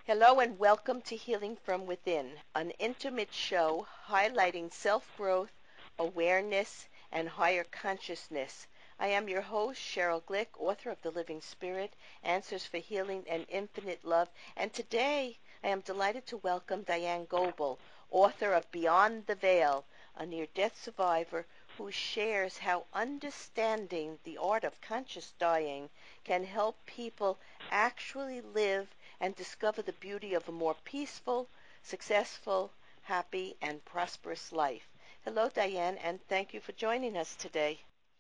Hello and welcome to Healing from Within, an intimate show highlighting self-growth, awareness, and higher consciousness. I am your host, Cheryl Glick, author of The Living Spirit, Answers for Healing and Infinite Love. And today I am delighted to welcome Diane Gobel, author of Beyond the Veil, a near-death survivor who shares how understanding the art of conscious dying can help people actually live and discover the beauty of a more peaceful, successful, happy, and prosperous life. Hello, Diane, and thank you for joining us today.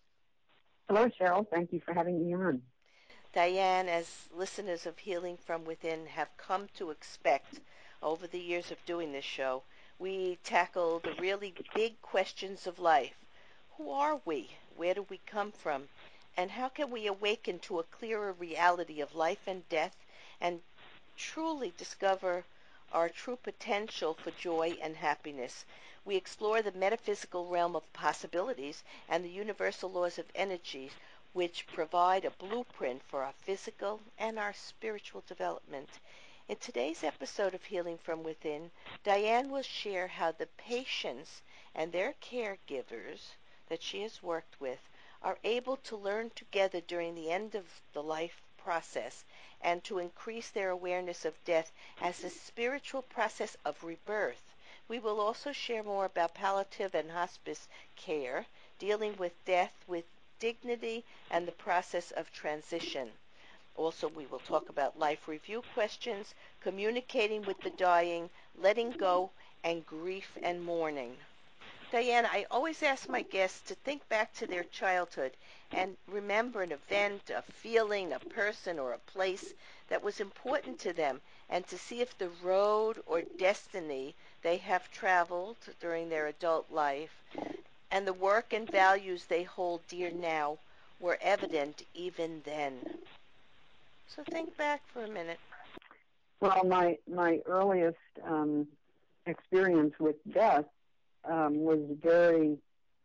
Hello, Cheryl. Thank you for having me on. Diane, as listeners of Healing from Within have come to expect over the years of doing this show, we tackle the really big questions of life. Who are we? Where do we come from? And how can we awaken to a clearer reality of life and death and truly discover our true potential for joy and happiness? We explore the metaphysical realm of possibilities and the universal laws of energy, which provide a blueprint for our physical and our spiritual development. In today's episode of Healing from Within, Diane will share how the patients and their caregivers that she has worked with are able to learn together during the end of the life process and to increase their awareness of death as a spiritual process of rebirth. We will also share more about palliative and hospice care, dealing with death with dignity and the process of transition. Also, we will talk about life review questions, communicating with the dying, letting go, and grief and mourning. Diane, I always ask my guests to think back to their childhood and remember an event, a feeling, a person, or a place that was important to them, and to see if the road or destiny they have traveled during their adult life and the work and values they hold dear now were evident even then. So think back for a minute. Well, my earliest experience with death was very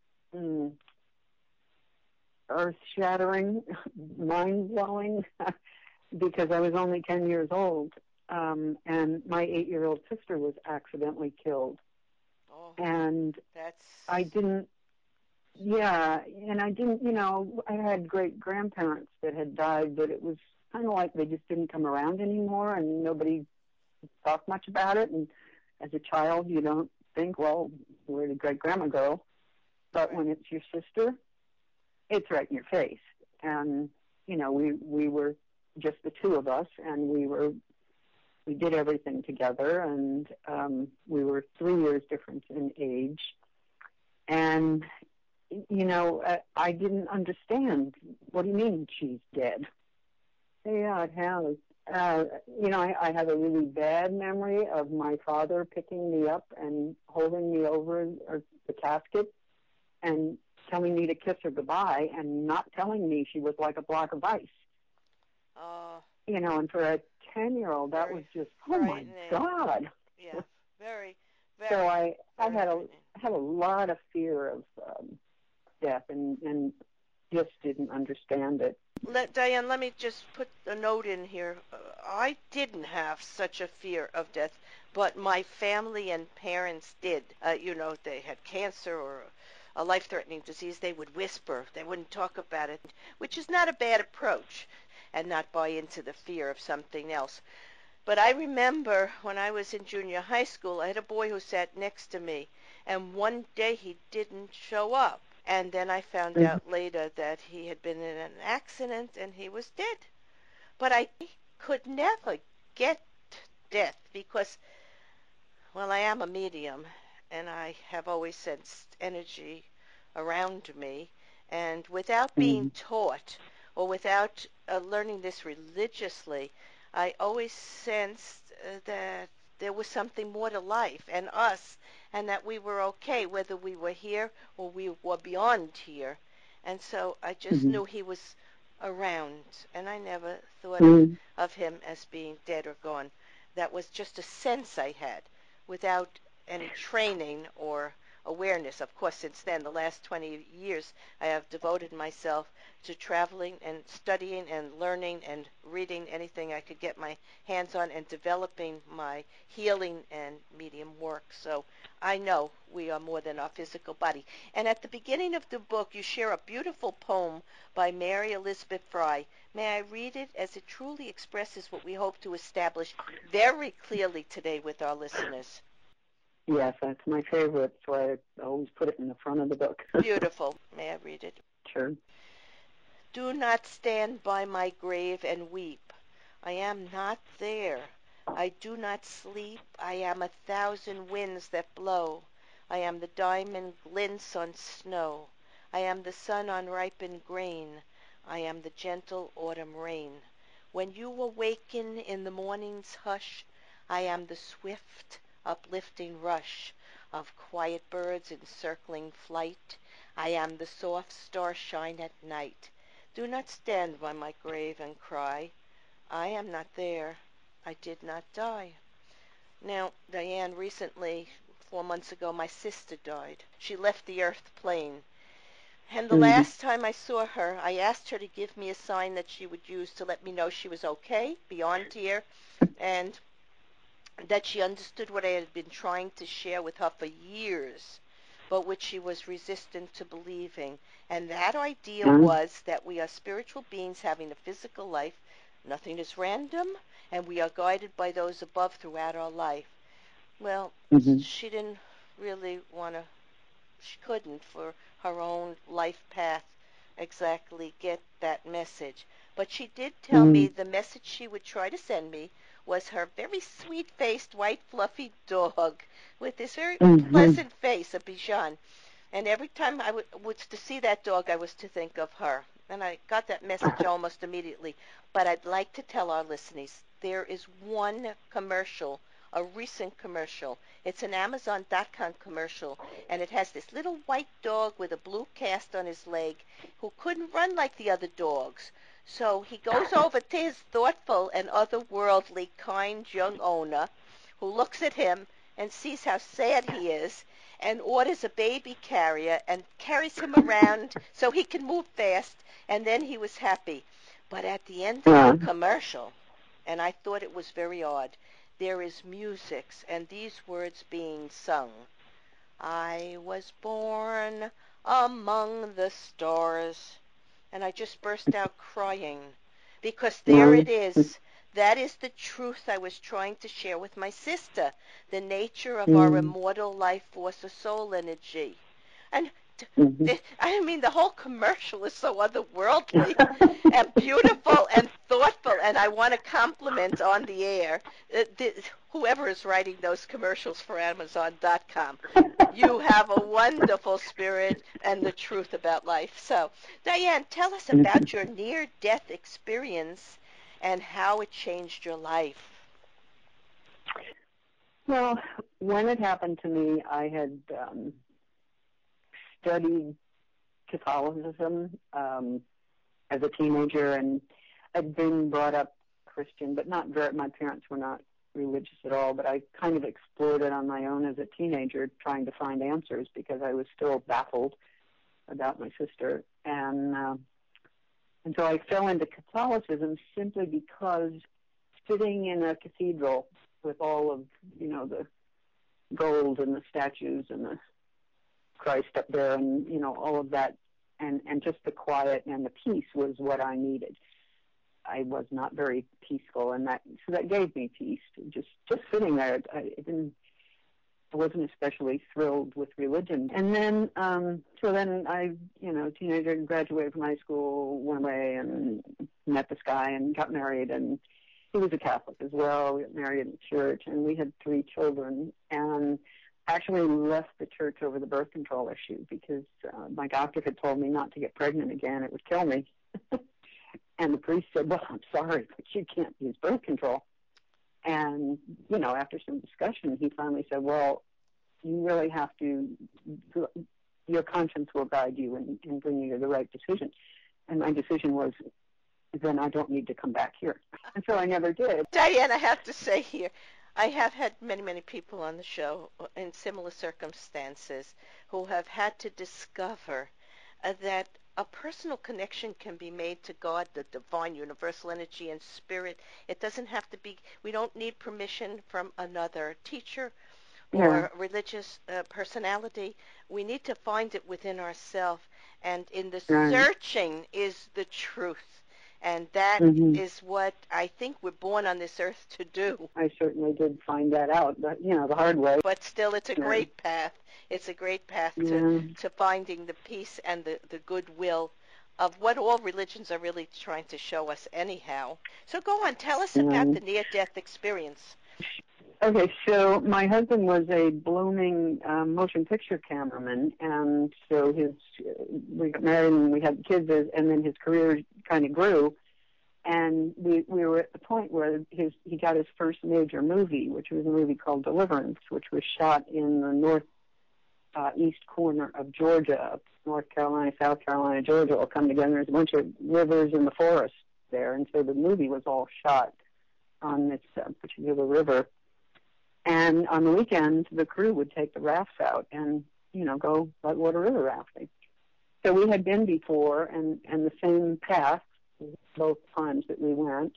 earth-shattering, mind-blowing, because I was only 10 years old, and my 8-year-old sister was accidentally killed. Oh, And I that's didn't, yeah, and I didn't, I had great-grandparents that had died, but it was kind of like they just didn't come around anymore, and nobody talked much about it. And as a child, you don't think, well, where did great-grandma go? But right. when it's your sister, it's right in your face. And, we were just the two of us, and we did everything together, and we were 3 years difference in age. And, I didn't understand. What do you mean she's dead? Yeah, it has. I have a really bad memory of my father picking me up and holding me over the casket and telling me to kiss her goodbye and not telling me she was like a block of ice. Uh, And for a 10-year-old, that was very just, oh my frightening. God. Yeah, very, So very, I very had a frightening. had a lot of fear of death and just didn't understand it. Diane, let me just put a note in here. I didn't have such a fear of death, but my family and parents did. They had cancer or a life-threatening disease. They would whisper. They wouldn't talk about it, which is not a bad approach, and not buy into the fear of something else. But I remember when I was in junior high school, I had a boy who sat next to me, and one day he didn't show up. And then I found Mm-hmm. out later that he had been in an accident and he was dead. But I could never get death because, well, I am a medium and I have always sensed energy around me. And without being Mm-hmm. taught or without learning this religiously, I always sensed that there was something more to life and us, and that we were okay whether we were here or we were beyond here. And so I just Mm-hmm. knew he was around, and I never thought Mm-hmm. of him as being dead or gone. That was just a sense I had without any training or awareness. Of course, since then, the last 20 years, I have devoted myself to traveling and studying and learning and reading anything I could get my hands on and developing my healing and medium work. So I know we are more than our physical body. And at the beginning of the book, you share a beautiful poem by Mary Elizabeth Fry. May I read it, as it truly expresses what we hope to establish very clearly today with our listeners? Yes, that's my favorite, so I always put it in the front of the book. Beautiful. May I read it? Sure. Do not stand by my grave and weep. I am not there. I do not sleep. I am 1,000 winds that blow. I am the diamond glints on snow. I am the sun on ripened grain. I am the gentle autumn rain. When you awaken in the morning's hush, I am the swift, uplifting rush of quiet birds in circling flight. I am the soft starshine at night. Do not stand by my grave and cry. I am not there. I did not die. Now, Diane, recently, 4 months ago, my sister died. She left the earth plane. And the Mm-hmm. last time I saw her, I asked her to give me a sign that she would use to let me know she was okay, beyond tear, and that she understood what I had been trying to share with her for years, but which she was resistant to believing. And that idea was that we are spiritual beings having a physical life. Nothing is random, and we are guided by those above throughout our life. Well, Mm-hmm. she didn't really want to, she couldn't, for her own life path, exactly get that message. But she did tell me the message she would try to send me was her very sweet-faced, white, fluffy dog with this very Mm-hmm. pleasant face, a Bichon. And every time I was to see that dog, I was to think of her. And I got that message almost immediately. But I'd like to tell our listeners, there is one commercial, a recent commercial. It's an Amazon.com commercial, and it has this little white dog with a blue cast on his leg who couldn't run like the other dogs. So he goes over to his thoughtful and otherworldly, kind young owner, who looks at him and sees how sad he is, and orders a baby carrier and carries him around so he can move fast, and then he was happy. But at the end of the commercial, and I thought it was very odd, there is music and these words being sung. I was born among the stars. And I just burst out crying, because there it is. That is the truth I was trying to share with my sister, the nature of our immortal life force of soul energy. And Mm-hmm. I mean, the whole commercial is so otherworldly and beautiful and thoughtful, and I want to compliment on the air whoever is writing those commercials for Amazon.com. You have a wonderful spirit and the truth about life. So, Diane, tell us about your near-death experience and how it changed your life. Well, when it happened to me, I had studied Catholicism as a teenager, and I'd been brought up Christian, but not very. My parents were not religious at all, but I kind of explored it on my own as a teenager, trying to find answers because I was still baffled about my sister, and so I fell into Catholicism simply because sitting in a cathedral with all of the gold and the statues and the Christ up there and all of that, and just the quiet and the peace was what I needed. I was not very peaceful, and that gave me peace. Just sitting there, I wasn't especially thrilled with religion. And then, so then I, teenager, graduated from high school, went away and met this guy and got married, and he was a Catholic as well. We got married in the church, and we had 3 children, and actually left the church over the birth control issue because my doctor had told me not to get pregnant again. It would kill me. And the priest said, well, I'm sorry, but you can't use birth control. And, after some discussion, he finally said, well, you really have to, your conscience will guide you and bring you to the right decision. And my decision was, then I don't need to come back here. And so I never did. Diane, I have to say here, I have had many, many people on the show in similar circumstances who have had to discover that a personal connection can be made to God, the divine universal energy and spirit. It doesn't have to be, we don't need permission from another teacher Yeah, or religious personality. We need to find it within ourselves. And in the right. searching is the truth. And that Hmm. is what I think we're born on this earth to do. I certainly did find that out, but the hard way. But still, it's a Yeah, great path. It's a great path yeah, to finding the peace and the goodwill of what all religions are really trying to show us anyhow. So go on, tell us about yeah. the near-death experience. Okay, so my husband was a blooming motion picture cameraman, and so we got married and we had kids, and then his career kind of grew, and we were at the point where he got his first major movie, which was a movie called Deliverance, which was shot in the north east corner of Georgia, North Carolina, South Carolina, Georgia, all come together. There's a bunch of rivers in the forest there, and so the movie was all shot on this particular river. And on the weekends, the crew would take the rafts out and, go whitewater river rafting. So we had been before, and the same path both times that we went.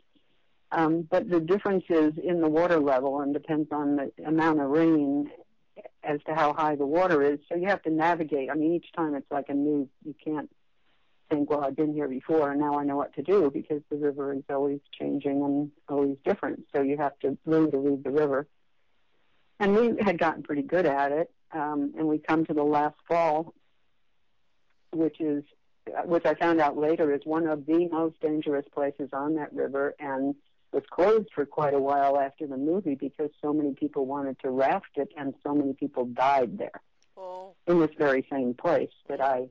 But the difference is in the water level and depends on the amount of rain as to how high the water is. So you have to navigate. I mean, each time it's like you can't think, well, I've been here before and now I know what to do, because the river is always changing and always different. So you have to learn to read the river. And we had gotten pretty good at it. And we come to the last fall, which I found out later is one of the most dangerous places on that river, and was closed for quite a while after the movie because so many people wanted to raft it and so many people died there. Oh. In this very same place that I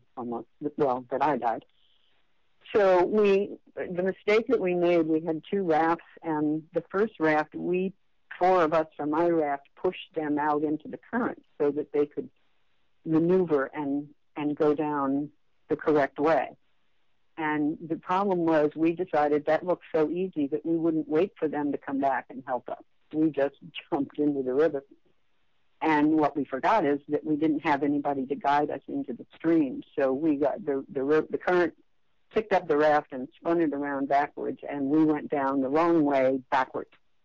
died. So the mistake that we made, we had two rafts, and the first raft, four of us from my raft pushed them out into the current so that they could maneuver and go down the correct way. And the problem was we decided that looked so easy that we wouldn't wait for them to come back and help us. We just jumped into the river. And what we forgot is that we didn't have anybody to guide us into the stream. So we got the current picked up the raft and spun it around backwards, and we went down the wrong way backwards.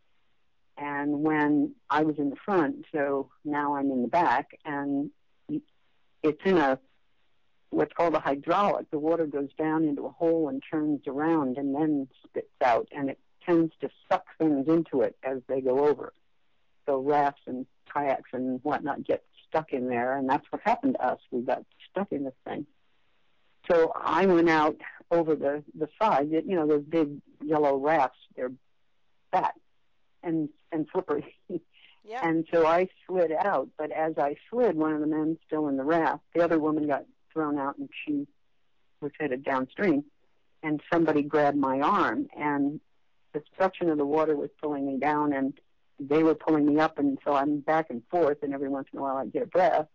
And when I was in the front, so now I'm in the back, and it's in what's called a hydraulic. The water goes down into a hole and turns around and then spits out, and it tends to suck things into it as they go over. So rafts and kayaks and whatnot get stuck in there, and that's what happened to us. We got stuck in this thing. So I went out over the side. Those big yellow rafts, they're fat and slippery. Yeah. And so I slid out, but as I slid, one of the men still in the raft, the other woman got thrown out, and she was headed downstream, and somebody grabbed my arm, and the suction of the water was pulling me down, and they were pulling me up, and so I'm back and forth, and every once in a while I'd get a breath.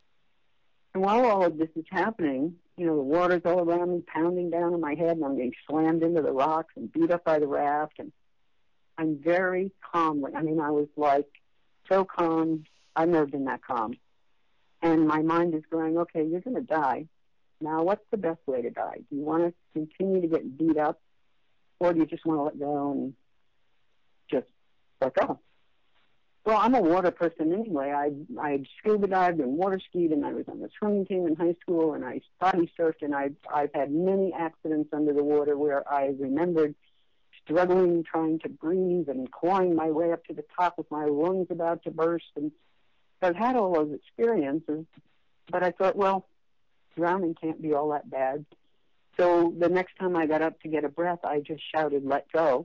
And while all of this is happening, the water's all around me, pounding down on my head, and I'm getting slammed into the rocks and beat up by the raft, and I'm very calmly, I was like so calm. I've never been that calm. And my mind is going, okay, you're going to die. Now, what's the best way to die? Do you want to continue to get beat up, or do you just want to let go and just let go? Well, I'm a water person anyway. I scuba dived and water skied, and I was on the swimming team in high school, and I body surfed, and I've had many accidents under the water where I remembered struggling, trying to breathe, and clawing my way up to the top with my lungs about to burst. And I've had all those experiences, but I thought, well, drowning can't be all that bad. So the next time I got up to get a breath, I just shouted, let go,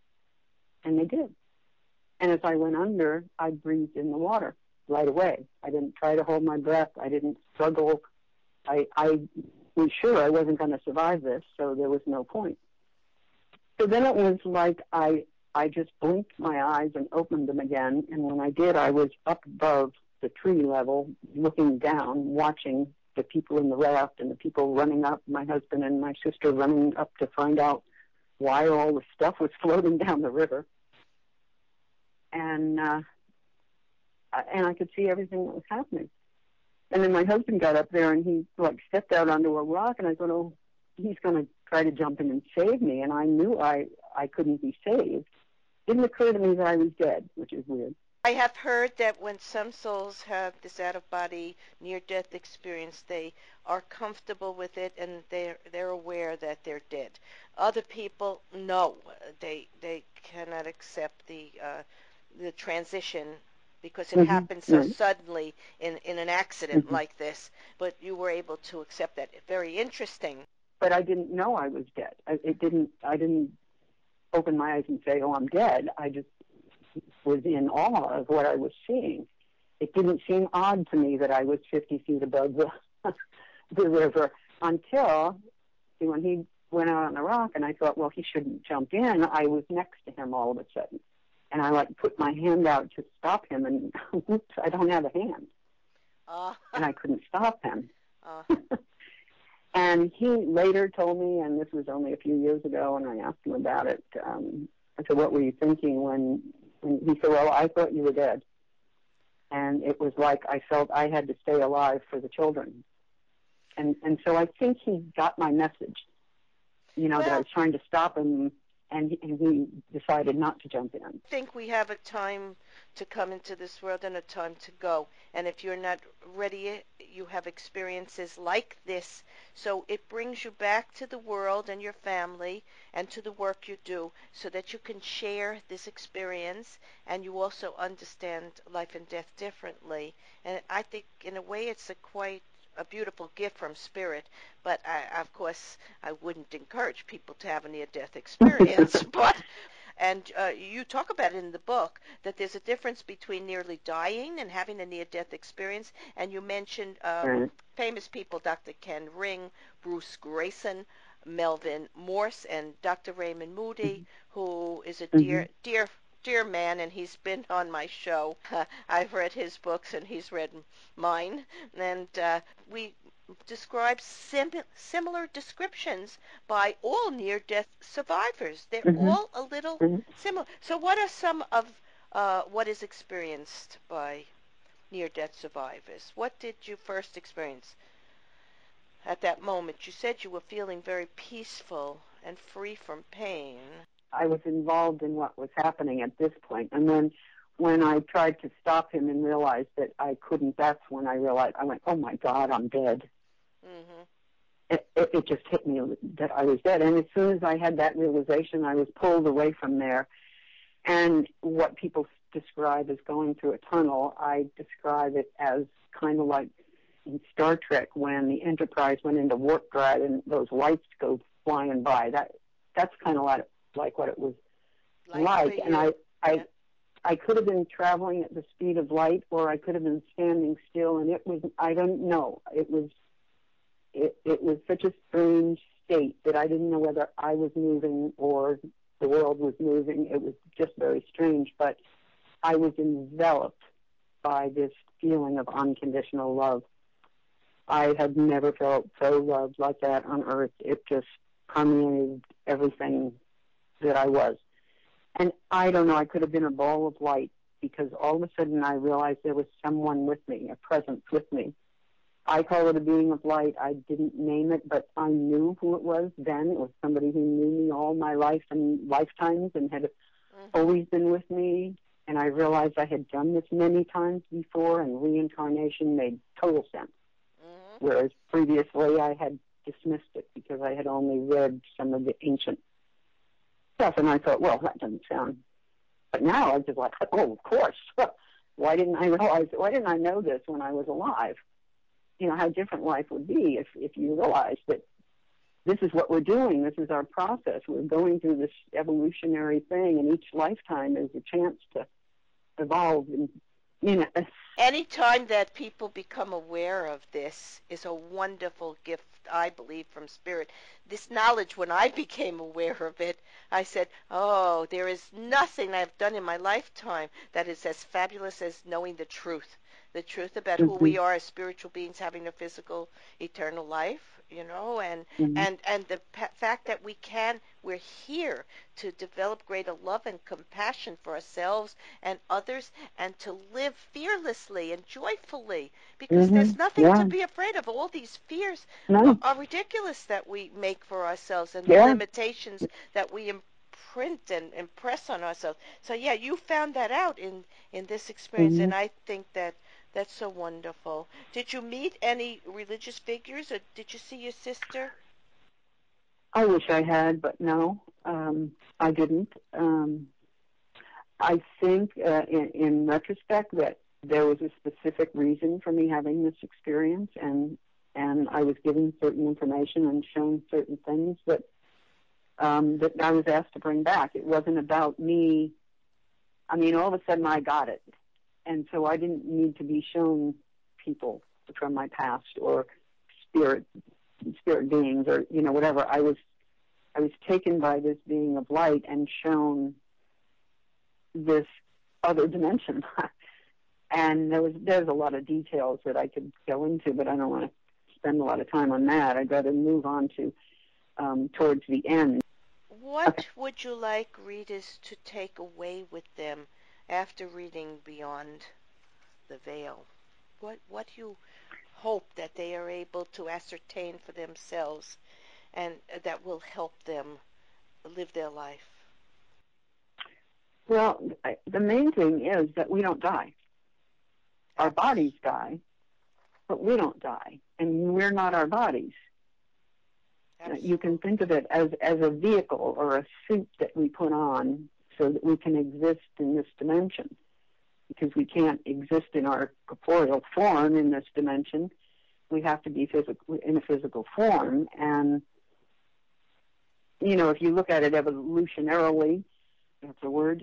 and they did. And as I went under, I breathed in the water right away. I didn't try to hold my breath. I didn't struggle. I was sure I wasn't going to survive this, so there was no point. So then it was like I just blinked my eyes and opened them again, and when I did, I was up above the tree level, looking down, watching the people in the raft and the people running up, my husband and my sister running up to find out why all the stuff was floating down the river. and I could see everything that was happening. And then my husband got up there and he like stepped out onto a rock, and I thought, oh, he's going to try to jump in and save me. And I knew I couldn't be saved. It didn't occur to me that I was dead, which is weird. I have heard that when some souls have this out-of-body near-death experience, they are comfortable with it and they're aware that they're dead. Other people, no, they cannot accept the transition because it happens so Right. suddenly in an accident like this. But you were able to accept that. Very interesting. But I didn't know I was dead. I didn't open my eyes and say, oh, I'm dead. I just was in awe of what I was seeing. It didn't seem odd to me that I was 50 feet above the river until when he went out on the rock, and I thought, well, he shouldn't jump in. I was next to him all of a sudden. And I like put my hand out to stop him, and oops, I don't have a hand. And I couldn't stop him. And he later told me, and this was only a few years ago, and I asked him about it. I said, what were you thinking when he said, well, I thought you were dead. And it was like I felt I had to stay alive for the children. And so I think he got my message, that I was trying to stop him, and he decided not to jump in. I think we have a time to come into this world and a time to go. And if you're not ready, you have experiences like this. So it brings you back to the world and your family and to the work you do so that you can share this experience and you also understand life and death differently. And I think in a way it's quite a beautiful gift from Spirit, but of course, I wouldn't encourage people to have a near-death experience. And you talk about it in the book that there's a difference between nearly dying and having a near-death experience. And you mentioned famous people, Dr. Ken Ring, Bruce Grayson, Melvin Morse, and Dr. Raymond Moody, who is a dear man, and he's been on my show. I've read his books, and he's read mine, and we describe similar descriptions by all near-death survivors. They're all a little similar. So what are some of what is experienced by near-death survivors? What did you first experience at that moment? You said you were feeling very peaceful and free from pain. I was involved in what was happening at this point. And then when I tried to stop him and realized that I couldn't, that's when I realized, I went, oh my God, I'm dead. It just hit me that I was dead. And as soon as I had that realization, I was pulled away from there. And what people describe as going through a tunnel, I describe it as kind of like in Star Trek when the Enterprise went into warp drive and those lights go flying by. That's kind of like what it was like. And I could have been traveling at the speed of light, or I could have been standing still, and it was, I don't know, it was such a strange state that I didn't know whether I was moving or the world was moving. It was just very strange, but I was enveloped by this feeling of unconditional love. I had never felt so loved like that on earth. It just permeated everything that I was. And I don't know, I could have been a ball of light, because all of a sudden I realized there was someone with me, a presence with me. I call it a being of light. I didn't name it, but I knew who it was then. It was somebody who knew me all my life and lifetimes and had always been with me. And I realized I had done this many times before, and reincarnation made total sense. Whereas previously I had dismissed it because I had only read some of the ancient stuff, and I thought, well, that doesn't sound. But now I'm just like, oh, of course. Why didn't I know this when I was alive? How different life would be if you realized that this is what we're doing. This is our process. We're going through this evolutionary thing, and each lifetime is a chance to evolve. And, Any time that people become aware of this is a wonderful gift, I believe, from Spirit. This knowledge, when I became aware of it, I said, oh, there is nothing I've done in my lifetime that is as fabulous as knowing the truth about who we are as spiritual beings having a physical, eternal life, and Mm-hmm. the fact that we're here to develop greater love and compassion for ourselves and others, and to live fearlessly and joyfully, because Mm-hmm. there's nothing to Yeah. be afraid of. All these fears No. are ridiculous that we make for ourselves, and the Yeah. limitations that we imprint and impress on ourselves. So yeah, you found that out in this experience, Mm-hmm. and I think that's so wonderful. Did you meet any religious figures, or did you see your sister? I wish I had, but no, I didn't. I think, in retrospect, that there was a specific reason for me having this experience, and I was given certain information and shown certain things that I was asked to bring back. It wasn't about me. I mean, all of a sudden I got it, and so I didn't need to be shown people from my past or spirit spirit beings or whatever. I was taken by this being of light and shown this other dimension. And there's a lot of details that I could go into, but I don't want to spend a lot of time on that. I'd rather move on to towards the end. Okay. What would you like readers to take away with them after reading Beyond the Veil? What do you hope that they are able to ascertain for themselves, and that will help them live their life? Well, the main thing is that we don't die. Our bodies die, but we don't die, and we're not our bodies. You can think of it as a vehicle or a suit that we put on so that we can exist in this dimension, because we can't exist in our corporeal form in this dimension. We have to be in a physical form. And, if you look at it evolutionarily, that's a word,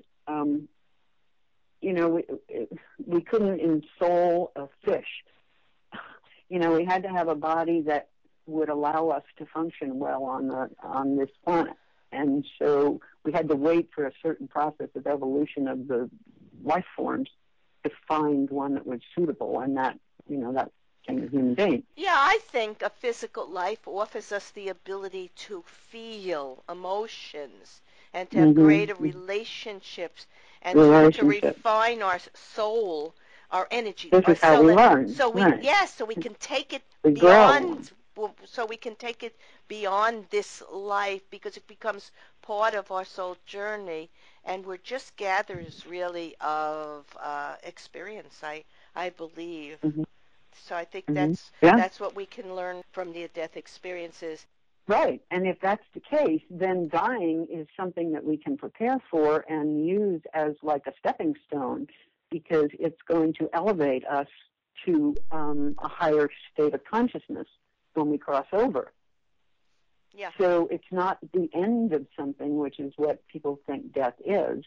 we couldn't ensoul a fish. We had to have a body that would allow us to function well on this planet. And so we had to wait for a certain process of evolution of the life forms to find one that was suitable, and that became a human being. Yeah, I think a physical life offers us the ability to feel emotions and to have greater relationships, and to refine our soul, our energy, This our is how we soul. learn. So Right. so we can take it We grow. beyond. So we can take it beyond this life, because it becomes part of our soul journey, and we're just gatherers, really, of experience. I believe. Mm-hmm. So I think Mm-hmm. Yeah. that's what we can learn from near-death experiences. Right. And if that's the case, then dying is something that we can prepare for and use as like a stepping stone, because it's going to elevate us to a higher state of consciousness when we cross over. Yeah. So it's not the end of something, which is what people think death is.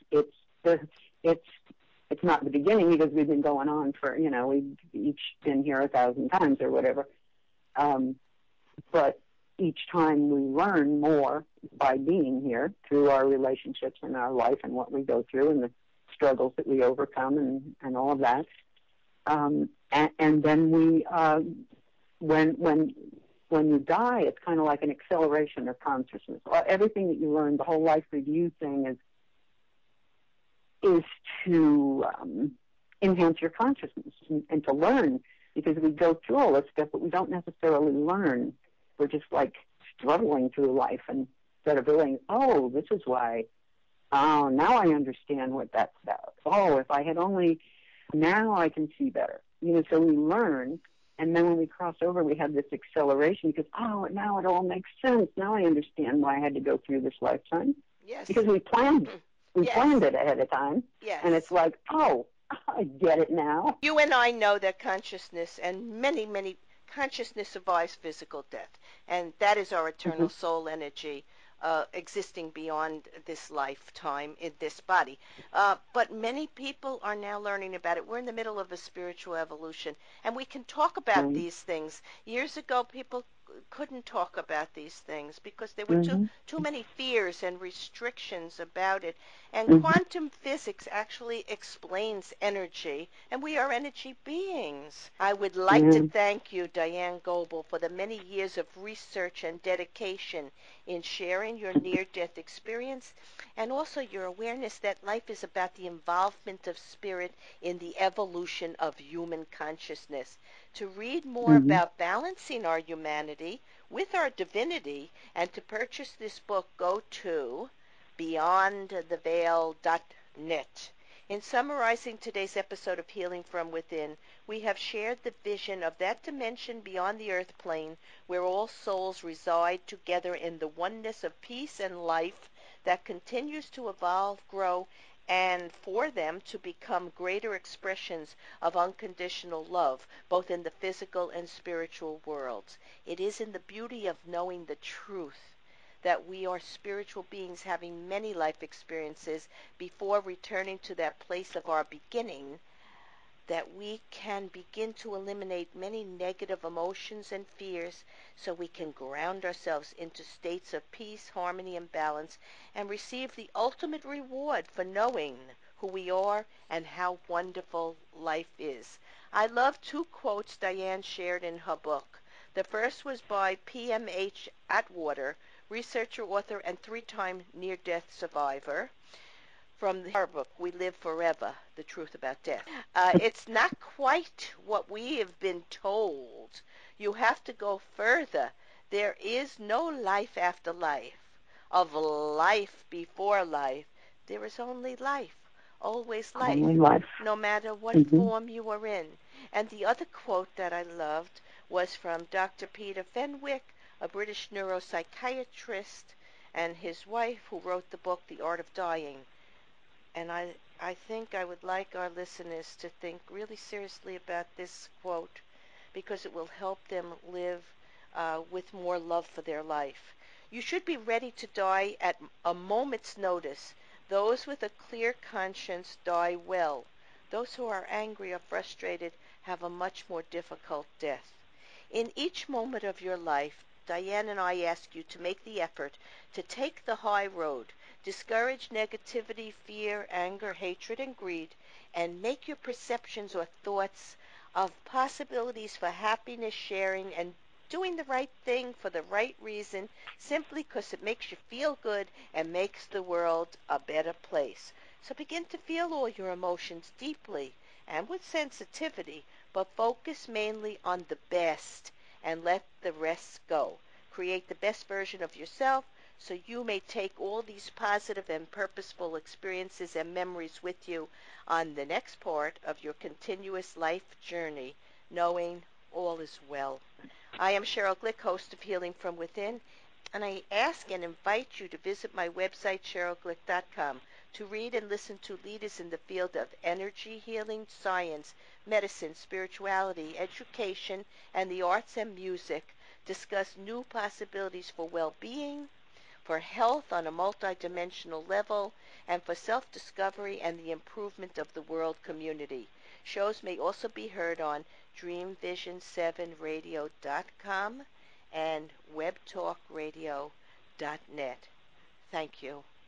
It's not the beginning, because we've been going on for, we've each been here 1,000 times or whatever. But each time we learn more by being here through our relationships and our life and what we go through and the struggles that we overcome and all of that. And then when you die, it's kind of like an acceleration of consciousness. Everything that you learn, the whole life review thing is to enhance your consciousness and to learn, because we go through all this stuff, but we don't necessarily learn. We're just like struggling through life, and instead of going, oh, this is why, oh, now I understand what that's about. Oh, if I had only, now I can see better. So we learn, and then when we cross over, we have this acceleration, because, oh, now it all makes sense. Now I understand why I had to go through this lifetime. Yes. Because we planned it ahead of time. Yes. And it's like, oh, I get it now. You and I know that consciousness, and many consciousness, survives physical death, and that is our eternal soul energy, existing beyond this lifetime in this body. But many people are now learning about it. We're in the middle of a spiritual evolution, and we can talk about these things. Years ago, people couldn't talk about these things because there were too many fears and restrictions about it. And Mhm. quantum physics actually explains energy, and we are energy beings. I would like to Yeah. thank you, Diane Goebel, for the many years of research and dedication in sharing your near-death experience and also your awareness that life is about the involvement of spirit in the evolution of human consciousness. To read more Mhm. about balancing our humanity with our divinity and to purchase this book, go to beyondtheveil.net. In summarizing today's episode of Healing from Within, we have shared the vision of that dimension beyond the earth plane where all souls reside together in the oneness of peace and life that continues to evolve, grow, and for them to become greater expressions of unconditional love, both in the physical and spiritual worlds. It is in the beauty of knowing the truth that we are spiritual beings having many life experiences before returning to that place of our beginning that we can begin to eliminate many negative emotions and fears so we can ground ourselves into states of peace, harmony, and balance and receive the ultimate reward for knowing who we are and how wonderful life is. I love two quotes Diane shared in her book. The first was by PMH Atwater, researcher, author, and three-time near-death survivor from her book, We Live Forever, The Truth About Death. It's not quite what we have been told. You have to go further. There is no life after life. Of life before life, there is only life, always life, Only life. no matter what Mhm. form you are in. And the other quote that I loved was from Dr. Peter Fenwick, a British neuropsychiatrist, and his wife who wrote the book The Art of Dying. And I think I would like our listeners to think really seriously about this quote because it will help them live with more love for their life. You should be ready to die at a moment's notice. Those with a clear conscience die well. Those who are angry or frustrated have a much more difficult death. In each moment of your life, Diane and I ask you to make the effort to take the high road, discourage negativity, fear, anger, hatred, and greed, and make your perceptions or thoughts of possibilities for happiness, sharing, and doing the right thing for the right reason simply because it makes you feel good and makes the world a better place. So begin to feel all your emotions deeply and with sensitivity, but focus mainly on the best and let the rest go. Create the best version of yourself so you may take all these positive and purposeful experiences and memories with you on the next part of your continuous life journey, knowing all is well. I am Cheryl Glick, host of Healing from Within, and I ask and invite you to visit my website, CherylGlick.com, to read and listen to leaders in the field of energy healing, science, medicine, spirituality, education, and the arts and music discuss new possibilities for well-being, for health on a multidimensional level, and for self-discovery and the improvement of the world community. Shows may also be heard on dreamvision7radio.com and webtalkradio.net. Thank you.